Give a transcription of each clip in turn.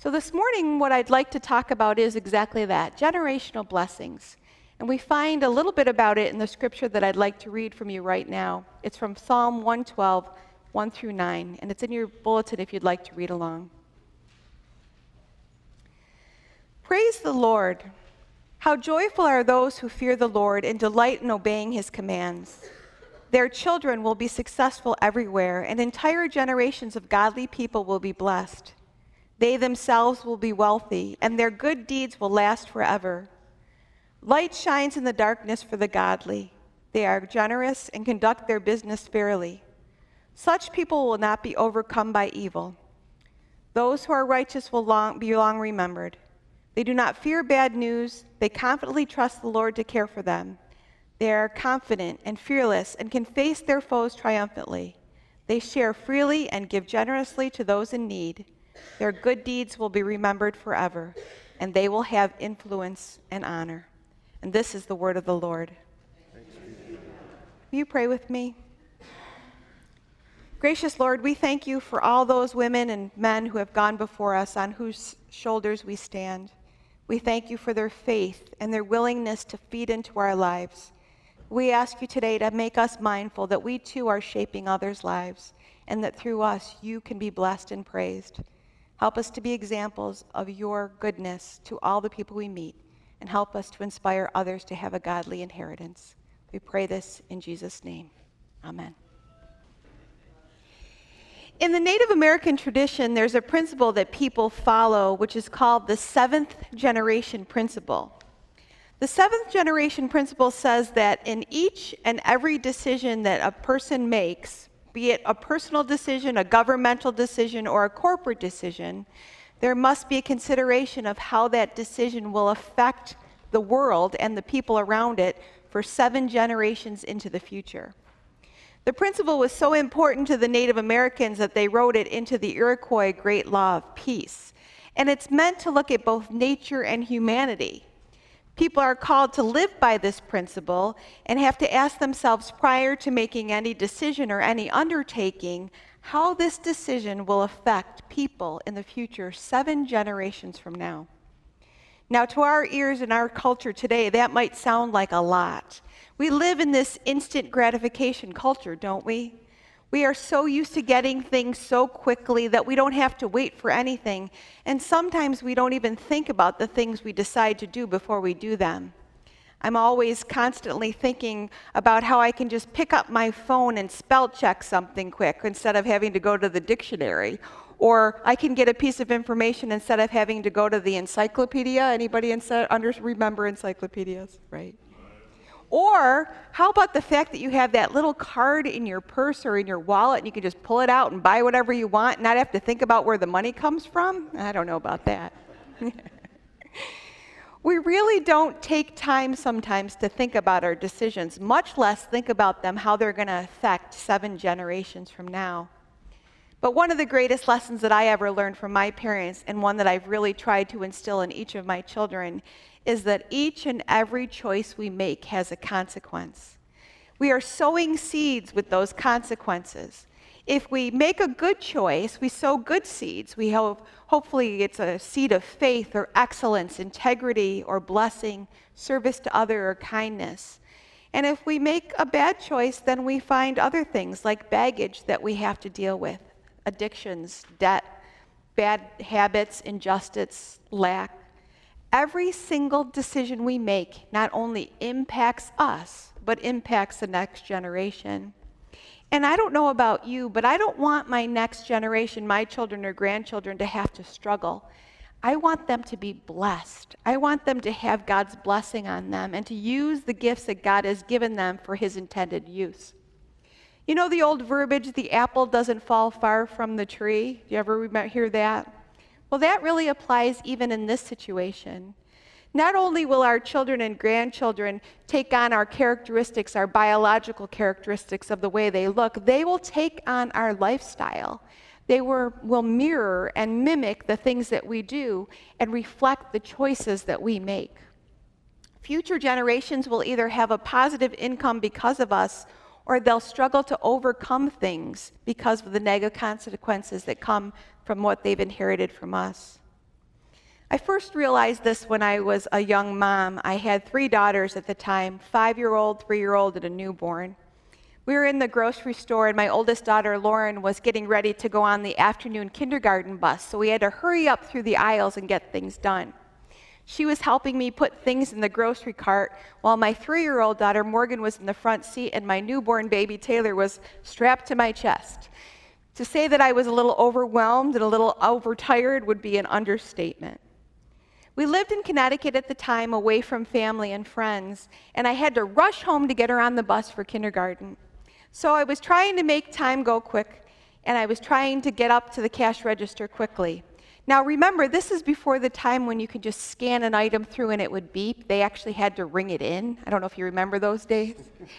So this morning, what I'd like to talk about is exactly that, generational blessings. And we find a little bit about it in the scripture that I'd like to read from you right now. It's from Psalm 112, 1 through 9, and it's in your bulletin if you'd like to read along. Praise the Lord. How joyful are those who fear the Lord and delight in obeying his commands. Their children will be successful everywhere, and entire generations of godly people will be blessed. They themselves will be wealthy, and their good deeds will last forever. Light shines in the darkness for the godly. They are generous and conduct their business fairly. Such people will not be overcome by evil. Those who are righteous will be long remembered. They do not fear bad news. They confidently trust the Lord to care for them. They are confident and fearless and can face their foes triumphantly. They share freely and give generously to those in need. Their good deeds will be remembered forever, and they will have influence and honor. And this is the word of the Lord. Will you pray with me? Gracious Lord, we thank you for all those women and men who have gone before us, on whose shoulders we stand. We thank you for their faith and their willingness to feed into our lives. We ask you today to make us mindful that we too are shaping others' lives, and that through us you can be blessed and praised. Help us to be examples of your goodness to all the people we meet, and help us to inspire others to have a godly inheritance. We pray this in Jesus' name. Amen. In the Native American tradition, there's a principle that people follow, which is called the seventh generation principle. The seventh generation principle says that in each and every decision that a person makes, be it a personal decision, a governmental decision, or a corporate decision, there must be a consideration of how that decision will affect the world and the people around it for 7 generations into the future. The principle was so important to the Native Americans that they wrote it into the Iroquois Great Law of Peace. And it's meant to look at both nature and humanity. People are called to live by this principle and have to ask themselves prior to making any decision or any undertaking how this decision will affect people in the future 7 generations from now. Now, to our ears and our culture today, that might sound like a lot. We live in this instant gratification culture, don't we? We are so used to getting things so quickly that we don't have to wait for anything. And sometimes we don't even think about the things we decide to do before we do them. I'm always constantly thinking about how I can just pick up my phone and spell check something quick instead of having to go to the dictionary. Or I can get a piece of information instead of having to go to the encyclopedia. Anybody remember encyclopedias, right? Or how about the fact that you have that little card in your purse or in your wallet and you can just pull it out and buy whatever you want and not have to think about where the money comes from? I don't know about that. We really don't take time sometimes to think about our decisions, much less think about them, how they're going to affect 7 generations from now. But one of the greatest lessons that I ever learned from my parents, and one that I've really tried to instill in each of my children, is that each and every choice we make has a consequence. We are sowing seeds with those consequences. If we make a good choice, we sow good seeds. We hope, hopefully it's a seed of faith or excellence, integrity or blessing, service to other or kindness. And if we make a bad choice, then we find other things like baggage that we have to deal with, addictions, debt, bad habits, injustice, lack. Every single decision we make not only impacts us, but impacts the next generation. And I don't know about you, but I don't want my next generation, my children or grandchildren, to have to struggle. I want them to be blessed. I want them to have God's blessing on them and to use the gifts that God has given them for his intended use. You know the old verbiage, the apple doesn't fall far from the tree? Do you ever hear that? Well, that really applies even in this situation. Not only will our children and grandchildren take on our characteristics, our biological characteristics of the way they look, they will take on our lifestyle. They will mirror and mimic the things that we do and reflect the choices that we make. Future generations will either have a positive income because of us, or they'll struggle to overcome things because of the negative consequences that come from what they've inherited from us. I first realized this when I was a young mom. I had 3 daughters at the time, 5-year-old, 3-year-old, and a newborn. We were in the grocery store, and my oldest daughter, Lauren, was getting ready to go on the afternoon kindergarten bus, so we had to hurry up through the aisles and get things done. She was helping me put things in the grocery cart while my 3-year-old daughter, Morgan, was in the front seat, and my newborn baby, Taylor, was strapped to my chest. To say that I was a little overwhelmed and a little overtired would be an understatement. We lived in Connecticut at the time, away from family and friends, and I had to rush home to get her on the bus for kindergarten. So I was trying to make time go quick, and I was trying to get up to the cash register quickly. Now remember, this is before the time when you could just scan an item through and it would beep. They actually had to ring it in. I don't know if you remember those days.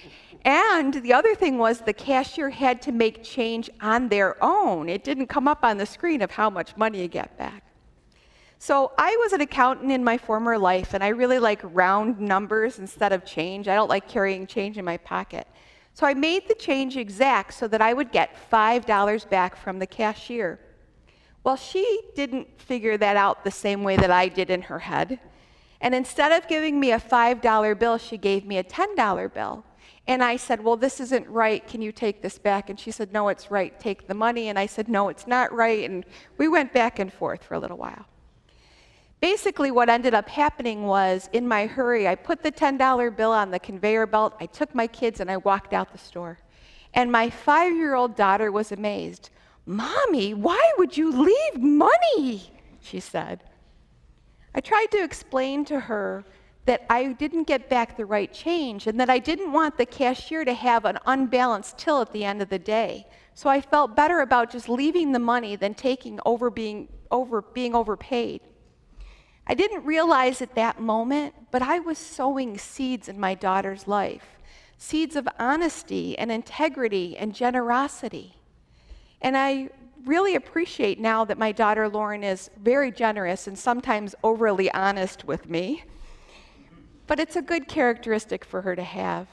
And the other thing was the cashier had to make change on their own. It didn't come up on the screen of how much money you get back. So I was an accountant in my former life, and I really like round numbers instead of change. I don't like carrying change in my pocket. So I made the change exact so that I would get $5 back from the cashier. Well, she didn't figure that out the same way that I did in her head. And instead of giving me a $5 bill, she gave me a $10 bill. And I said, well, this isn't right. Can you take this back? And she said, no, it's right. Take the money. And I said, no, it's not right. And we went back and forth for a little while. Basically, what ended up happening was, in my hurry, I put the $10 bill on the conveyor belt, I took my kids, and I walked out the store. And my 5-year-old daughter was amazed. Mommy, why would you leave money? She said. I tried to explain to her that I didn't get back the right change and that I didn't want the cashier to have an unbalanced till at the end of the day. So I felt better about just leaving the money than being overpaid. I didn't realize at that moment, but I was sowing seeds in my daughter's life, seeds of honesty and integrity and generosity. And I really appreciate now that my daughter Lauren is very generous and sometimes overly honest with me. But it's a good characteristic for her to have.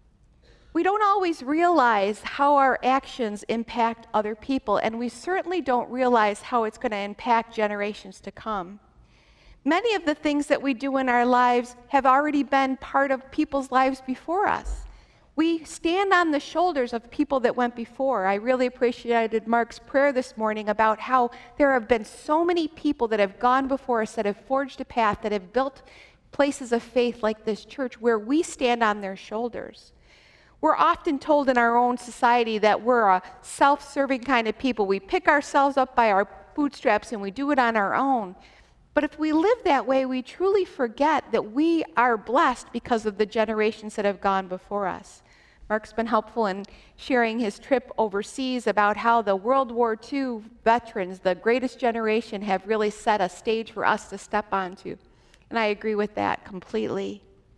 We don't always realize how our actions impact other people, and we certainly don't realize how it's going to impact generations to come. Many of the things that we do in our lives have already been part of people's lives before us. We stand on the shoulders of people that went before. I really appreciated Mark's prayer this morning about how there have been so many people that have gone before us, that have forged a path, that have built places of faith like this church where we stand on their shoulders. We're often told in our own society that we're a self-serving kind of people. We pick ourselves up by our bootstraps and we do it on our own. But if we live that way, we truly forget that we are blessed because of the generations that have gone before us. Mark's been helpful in sharing his trip overseas about how the World War II veterans, the greatest generation, have really set a stage for us to step onto. And I agree with that completely.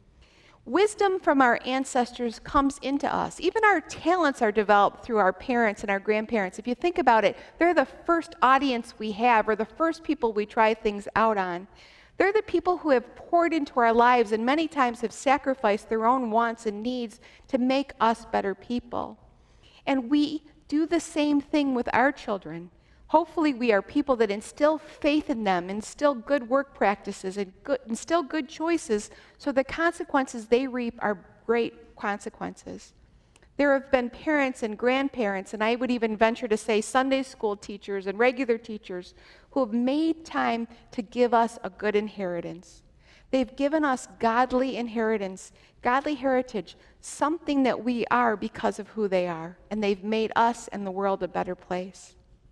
Wisdom from our ancestors comes into us. Even our talents are developed through our parents and our grandparents. If you think about it, they're the first audience we have, or the first people we try things out on. They're the people who have poured into our lives and many times have sacrificed their own wants and needs to make us better people. And we do the same thing with our children. Hopefully we are people that instill faith in them, instill good work practices, and instill good choices so the consequences they reap are great consequences. There have been parents and grandparents, and I would even venture to say Sunday school teachers and regular teachers who have made time to give us a good inheritance. They've given us godly inheritance, godly heritage, something that we are because of who they are, and they've made us and the world a better place.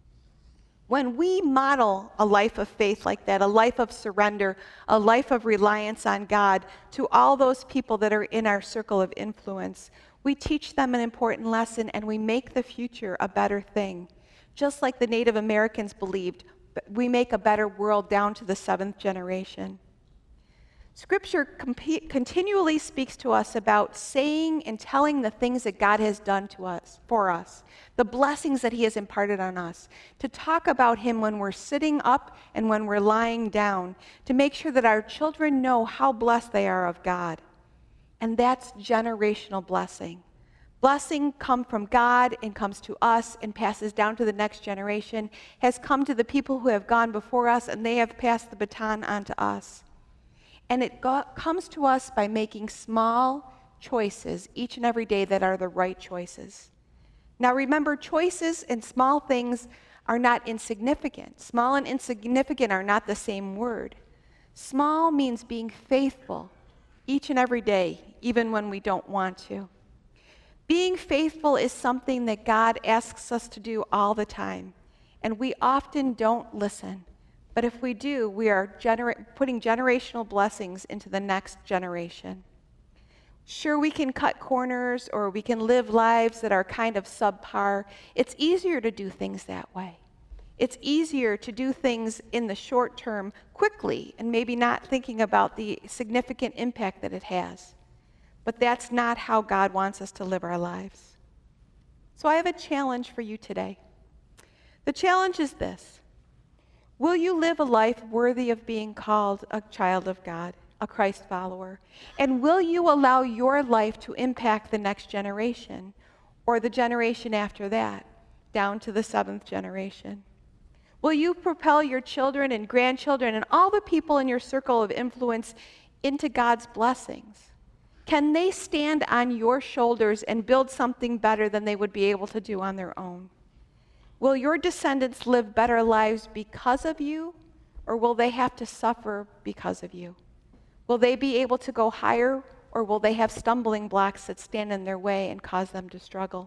When we model a life of faith like that, a life of surrender, a life of reliance on God to all those people that are in our circle of influence, we teach them an important lesson and we make the future a better thing. Just like the Native Americans believed, we make a better world down to the 7th generation. Scripture continually speaks to us about saying and telling the things that God has done to us, for us, the blessings that he has imparted on us, to talk about him when we're sitting up and when we're lying down, to make sure that our children know how blessed they are of God. And that's generational blessing. Blessing come from God and comes to us and passes down to the next generation, has come to the people who have gone before us, and they have passed the baton on to us. And it comes to us by making small choices each and every day that are the right choices. Now remember, choices and small things are not insignificant. Small and insignificant are not the same word. Small means being faithful each and every day, even when we don't want to. Being faithful is something that God asks us to do all the time, and we often don't listen. But if we do, we are putting generational blessings into the next generation. Sure, we can cut corners or we can live lives that are kind of subpar. It's easier to do things that way. It's easier to do things in the short term quickly and maybe not thinking about the significant impact that it has. But that's not how God wants us to live our lives. So I have a challenge for you today. The challenge is this. Will you live a life worthy of being called a child of God, a Christ follower? And will you allow your life to impact the next generation or the generation after that, down to the 7th generation? Will you propel your children and grandchildren and all the people in your circle of influence into God's blessings? Can they stand on your shoulders and build something better than they would be able to do on their own? Will your descendants live better lives because of you, or will they have to suffer because of you? Will they be able to go higher, or will they have stumbling blocks that stand in their way and cause them to struggle?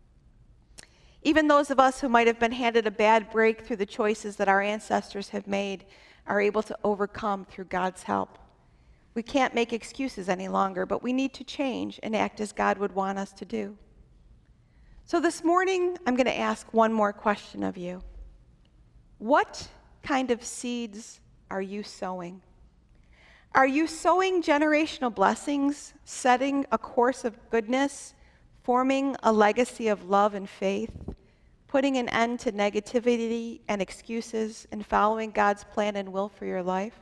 Even those of us who might have been handed a bad break through the choices that our ancestors have made are able to overcome through God's help. We can't make excuses any longer, but we need to change and act as God would want us to do. So this morning, I'm going to ask one more question of you. What kind of seeds are you sowing? Are you sowing generational blessings, setting a course of goodness, forming a legacy of love and faith, putting an end to negativity and excuses, and following God's plan and will for your life?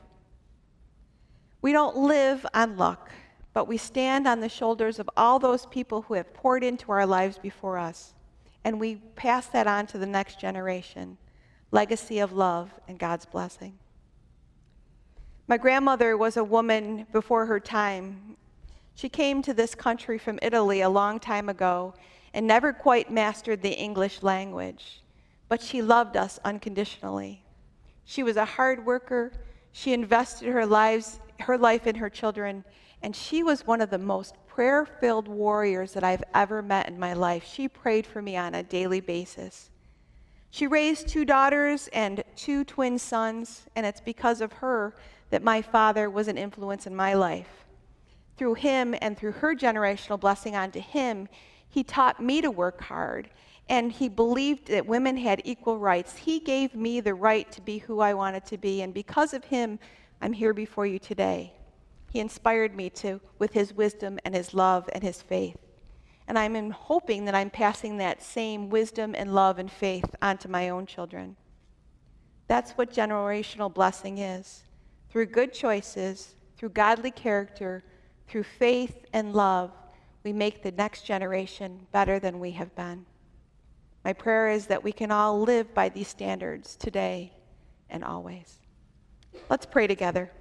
We don't live on luck, but we stand on the shoulders of all those people who have poured into our lives before us, and we pass that on to the next generation, legacy of love and God's blessing. My grandmother was a woman before her time. She came to this country from Italy a long time ago and never quite mastered the English language, but she loved us unconditionally. She was a hard worker. She invested her life in her children, and she was one of the most prayer-filled warriors that I've ever met in my life. She prayed for me on a daily basis. She raised 2 daughters and 2 twin sons, and it's because of her that my father was an influence in my life. Through him and through her generational blessing onto him, he taught me to work hard, and he believed that women had equal rights. He gave me the right to be who I wanted to be, and because of him, I'm here before you today. He inspired me with his wisdom and his love and his faith. And I'm hoping that I'm passing that same wisdom and love and faith onto my own children. That's what generational blessing is. Through good choices, through godly character, through faith and love, we make the next generation better than we have been. My prayer is that we can all live by these standards today and always. Let's pray together.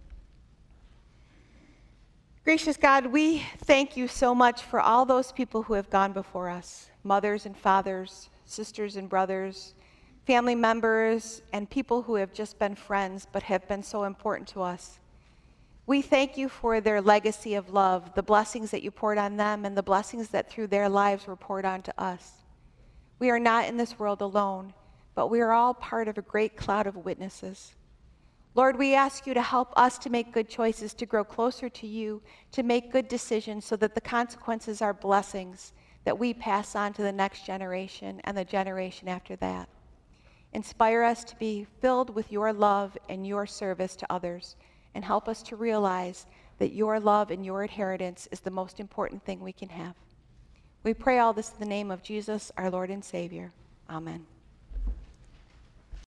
Gracious God, we thank you so much for all those people who have gone before us, mothers and fathers, sisters and brothers, family members, and people who have just been friends but have been so important to us. We thank you for their legacy of love, the blessings that you poured on them, and the blessings that through their lives were poured onto us. We are not in this world alone, but we are all part of a great cloud of witnesses. Lord, we ask you to help us to make good choices, to grow closer to you, to make good decisions so that the consequences are blessings that we pass on to the next generation and the generation after that. Inspire us to be filled with your love and your service to others, and help us to realize that your love and your inheritance is the most important thing we can have. We pray all this in the name of Jesus, our Lord and Savior. Amen.